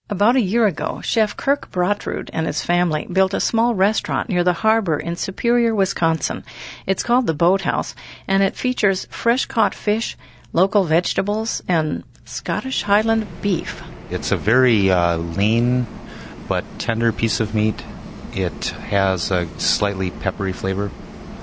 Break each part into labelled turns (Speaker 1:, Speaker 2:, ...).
Speaker 1: About a year ago, Chef Kirk Bratrud and his family built a small restaurant near the harbor in Superior, Wisconsin. It's called the Boathouse, and it features fresh-caught fish, local vegetables, and Scottish Highland beef.
Speaker 2: It's a very lean but tender piece of meat. It has a slightly peppery flavor,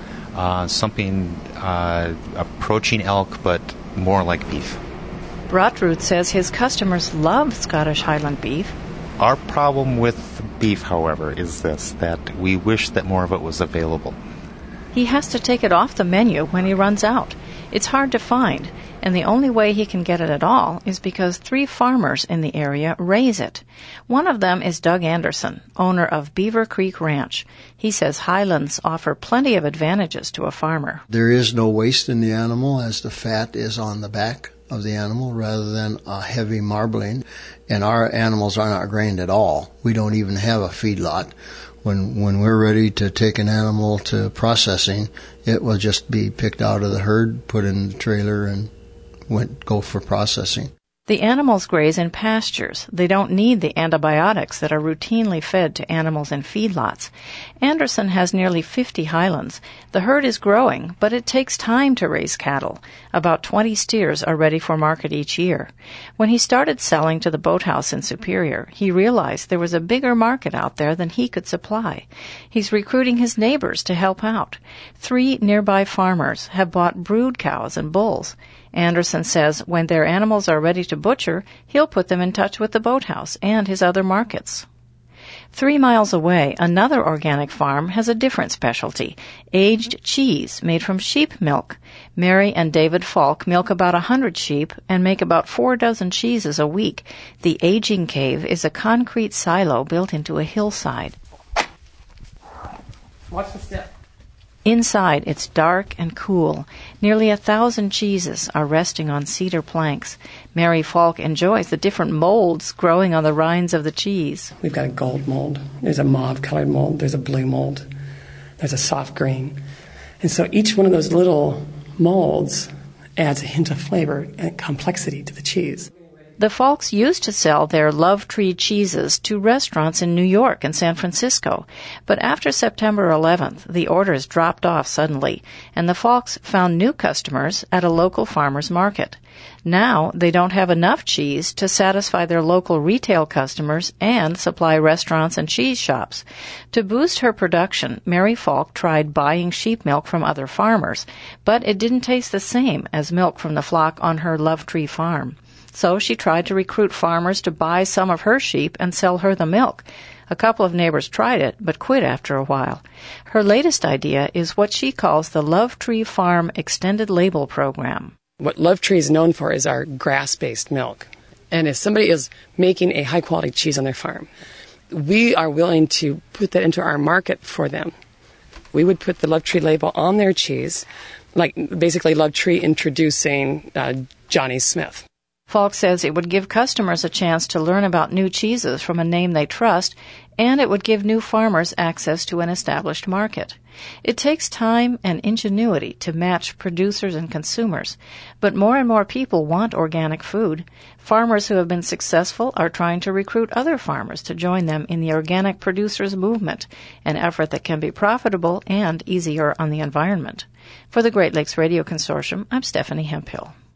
Speaker 2: something approaching elk but more like beef.
Speaker 1: Bratrud says his customers love Scottish Highland beef.
Speaker 2: Our problem with beef, however, is this, that we wish that more of it was available.
Speaker 1: He has to take it off the menu when he runs out. It's hard to find, and the only way he can get it at all is because 3 farmers in the area raise it. One of them is Doug Anderson, owner of Beaver Creek Ranch. He says Highlands offer plenty of advantages to a farmer.
Speaker 3: There is no waste in the animal, as the fat is on the back of the animal rather than a heavy marbling, and our animals are not grained at all. We don't even have a feedlot. When we're ready to take an animal to processing, it will just be picked out of the herd, put in the trailer, and go for processing.
Speaker 1: The animals graze in pastures. They don't need the antibiotics that are routinely fed to animals in feedlots. Anderson has nearly 50 Highlands. The herd is growing, but it takes time to raise cattle. About 20 steers are ready for market each year. When he started selling to the Boathouse in Superior, he realized there was a bigger market out there than he could supply. He's recruiting his neighbors to help out. 3 nearby farmers have bought brood cows and bulls. Anderson says when their animals are ready to butcher, he'll put them in touch with the Boathouse and his other markets. 3 miles away, another organic farm has a different specialty, aged cheese made from sheep milk. Mary and David Falk milk about 100 sheep and make about 4 dozen cheeses a week. The aging cave is a concrete silo built into a hillside.
Speaker 4: Watch the step.
Speaker 1: Inside, it's dark and cool. Nearly 1,000 cheeses are resting on cedar planks. Mary Falk enjoys the different molds growing on the rinds of the cheese.
Speaker 4: We've got a gold mold. There's a mauve-colored mold. There's a blue mold. There's a soft green. And so each one of those little molds adds a hint of flavor and complexity to the cheese.
Speaker 1: The Falks used to sell their Love Tree cheeses to restaurants in New York and San Francisco, but after September 11th, the orders dropped off suddenly, and the Falks found new customers at a local farmer's market. Now they don't have enough cheese to satisfy their local retail customers and supply restaurants and cheese shops. To boost her production, Mary Falk tried buying sheep milk from other farmers, but it didn't taste the same as milk from the flock on her Love Tree farm. So she tried to recruit farmers to buy some of her sheep and sell her the milk. A couple of neighbors tried it, but quit after a while. Her latest idea is what she calls the Love Tree Farm Extended Label Program.
Speaker 4: What Love Tree is known for is our grass-based milk. And if somebody is making a high-quality cheese on their farm, we are willing to put that into our market for them. We would put the Love Tree label on their cheese, like basically Love Tree introducing Johnny Smith.
Speaker 1: Falk says it would give customers a chance to learn about new cheeses from a name they trust, and it would give new farmers access to an established market. It takes time and ingenuity to match producers and consumers, but more and more people want organic food. Farmers who have been successful are trying to recruit other farmers to join them in the organic producers movement, an effort that can be profitable and easier on the environment. For the Great Lakes Radio Consortium, I'm Stephanie Hemphill.